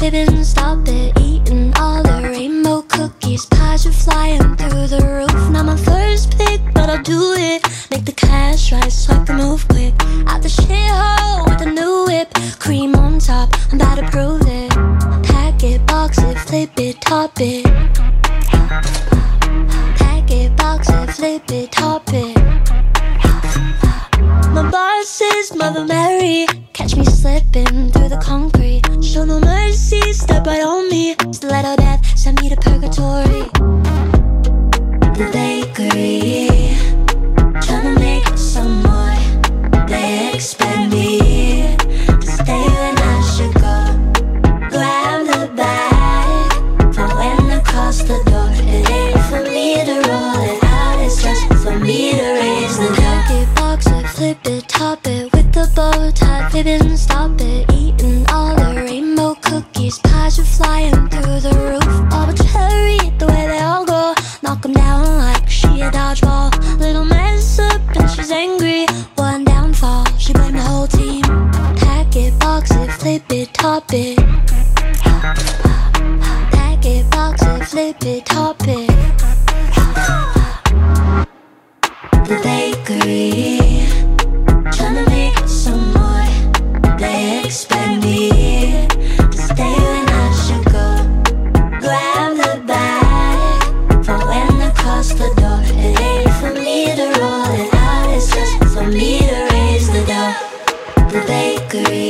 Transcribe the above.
fibbing, stop it. Eating all the rainbow cookies, pies are flying through the roof. Not my first pick, but I'll do it. Make the cash right so I can move quick. Out the shithole with a new whip, cream on top, I'm about to prove it. Pack it, box it, flip it, top it. Pack it, box it, flip it, top it. My boss is Mother Mary, catch me slipping through the concrete. Show no mercy, step right on me. Stiletto death, send me to purgatory. The bakery, tryna make some more. They expect me to stay when I should go. Grab the bag for when I cross the door. It ain't for me to roll it out, it's just for me to raise the door. Box it, flip it, top it with the bow tie, fibbing, stop it. Eating all the rainbow cookies, pies are flying through the roof. Arbitrary, the way they all go, knock them down like she a dodgeball. Little mess up and she's angry, one downfall, she blamed the whole team. Pack it, box it, flip it, top it. Pack it, box it, flip it, top it. The bakery, tryna make some more. They expect me to stay when I should go. Grab the bag for when I cross the door. It ain't for me to roll it out, it's just for me to raise the door. The bakery.